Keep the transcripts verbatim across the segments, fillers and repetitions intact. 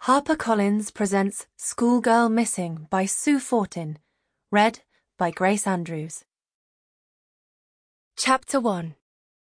HarperCollins presents Schoolgirl Missing by Sue Fortin, read by Grace Andrews. Chapter one.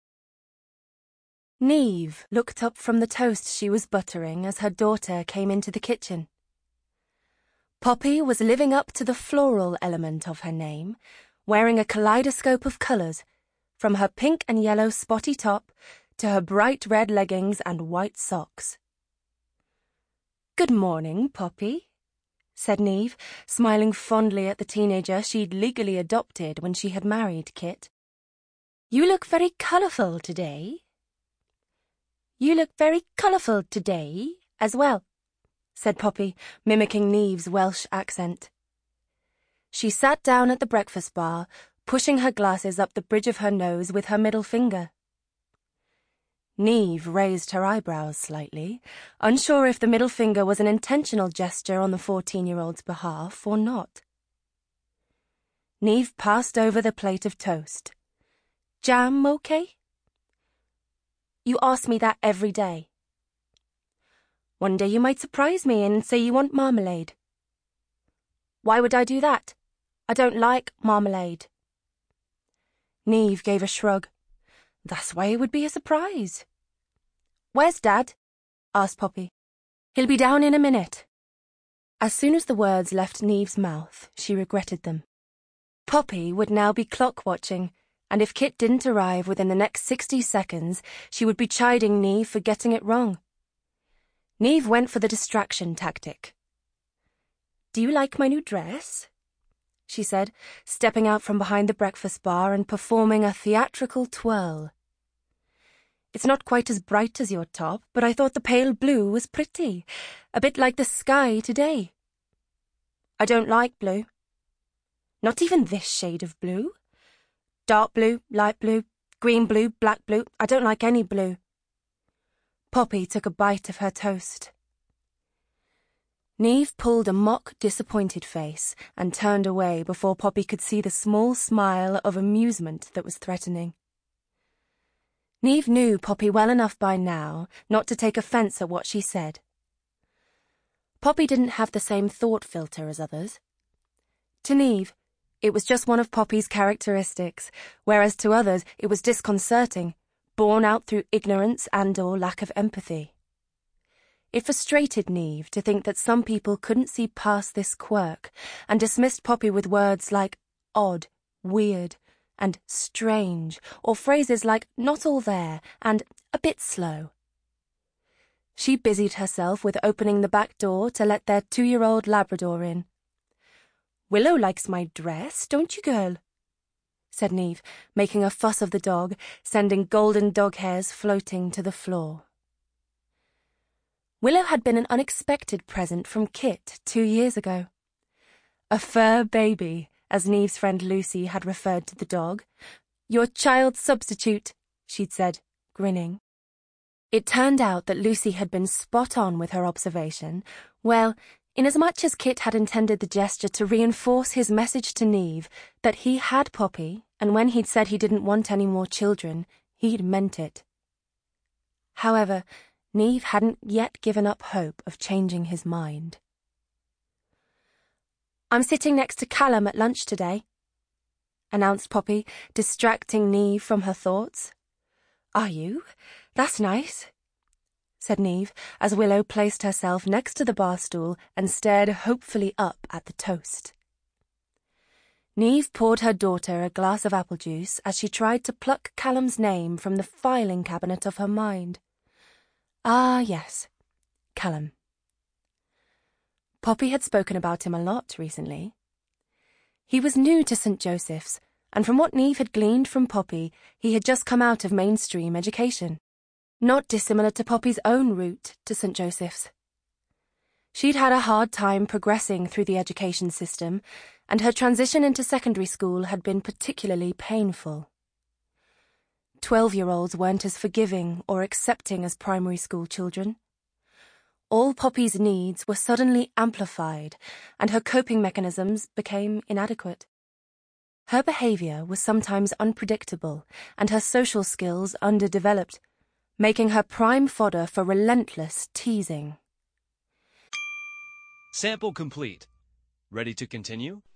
Neve looked up from the toast she was buttering as her daughter came into the kitchen. Poppy was living up to the floral element of her name, wearing a kaleidoscope of colours, from her pink and yellow spotty top to her bright red leggings and white socks. "Good morning, Poppy," said Neve, smiling fondly at the teenager she'd legally adopted when she had married Kit. "You look very colourful today." "You look very colourful today, as well," said Poppy, mimicking Neve's Welsh accent. She sat down at the breakfast bar, pushing her glasses up the bridge of her nose with her middle finger. Neve raised her eyebrows slightly, unsure if the middle finger was an intentional gesture on the fourteen-year-old's behalf or not. Neve passed over the plate of toast. "Jam okay?" "You ask me that every day." "One day you might surprise me and say you want marmalade." "Why would I do that? I don't like marmalade." Neve gave a shrug. "That's why it would be a surprise." "Where's Dad?" asked Poppy. "He'll be down in a minute." As soon as the words left Neve's mouth, she regretted them. Poppy would now be clock-watching, and if Kit didn't arrive within the next sixty seconds, she would be chiding Neve for getting it wrong. Neve went for the distraction tactic. "Do you like my new dress?" she said, stepping out from behind the breakfast bar and performing a theatrical twirl. "It's not quite as bright as your top, but I thought the pale blue was pretty, a bit like the sky today." "I don't like blue." "Not even this shade of blue?" "Dark blue, light blue, green blue, black blue, I don't like any blue." Poppy took a bite of her toast. Neve pulled a mock disappointed face and turned away before Poppy could see the small smile of amusement that was threatening. Neve knew Poppy well enough by now not to take offence at what she said. Poppy didn't have the same thought filter as others. To Neve, it was just one of Poppy's characteristics, whereas to others it was disconcerting, borne out through ignorance and or lack of empathy. It frustrated Neve to think that some people couldn't see past this quirk and dismissed Poppy with words like odd, weird, and strange, or phrases like not all there and a bit slow. She busied herself with opening the back door to let their two-year-old Labrador in. "Willow likes my dress, don't you, girl?" said Neve, making a fuss of the dog, sending golden dog hairs floating to the floor. Willow had been an unexpected present from Kit two years ago. A fur baby, as Neve's friend Lucy had referred to the dog. "Your child substitute," she'd said, grinning. It turned out that Lucy had been spot on with her observation, well, inasmuch as Kit had intended the gesture to reinforce his message to Neve that he had Poppy, and when he'd said he didn't want any more children, he'd meant it. However, Neve hadn't yet given up hope of changing his mind. "I'm sitting next to Callum at lunch today," announced Poppy, distracting Neve from her thoughts. "Are you? That's nice," said Neve, as Willow placed herself next to the bar stool and stared hopefully up at the toast. Neve poured her daughter a glass of apple juice as she tried to pluck Callum's name from the filing cabinet of her mind. Ah, yes, Callum. Poppy had spoken about him a lot recently. He was new to Saint Joseph's, and from what Neve had gleaned from Poppy, he had just come out of mainstream education, not dissimilar to Poppy's own route to Saint Joseph's. She'd had a hard time progressing through the education system, and her transition into secondary school had been particularly painful. Twelve-year-olds weren't as forgiving or accepting as primary school children. All Poppy's needs were suddenly amplified, and her coping mechanisms became inadequate. Her behaviour was sometimes unpredictable, and her social skills underdeveloped, making her prime fodder for relentless teasing. Sample complete. Ready to continue?